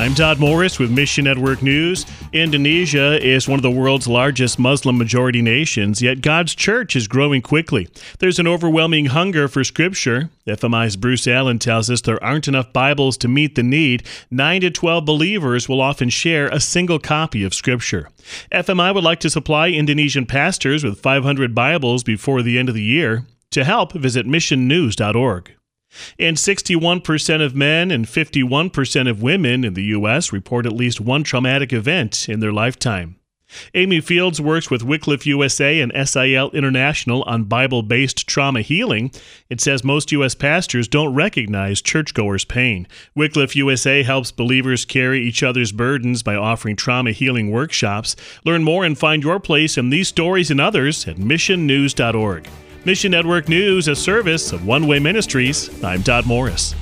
I'm Todd Morris with Mission Network News. Indonesia is one of the world's largest Muslim-majority nations, yet God's church is growing quickly. There's an overwhelming hunger for Scripture. FMI's Bruce Allen tells us there aren't enough Bibles to meet the need. 9 to 12 believers will often share a single copy of Scripture. FMI would like to supply Indonesian pastors with 500 Bibles before the end of the year. To help, visit missionnews.org. And 61% of men and 51% of women in the U.S. report at least one traumatic event in their lifetime. Amy Fields works with Wycliffe USA and SIL International on Bible-based trauma healing. It says most U.S. pastors don't recognize churchgoers' pain. Wycliffe USA helps believers carry each other's burdens by offering trauma healing workshops. Learn more and find your place in these stories and others at missionnews.org. Mission Network News, a service of One Way Ministries. I'm Todd Morris.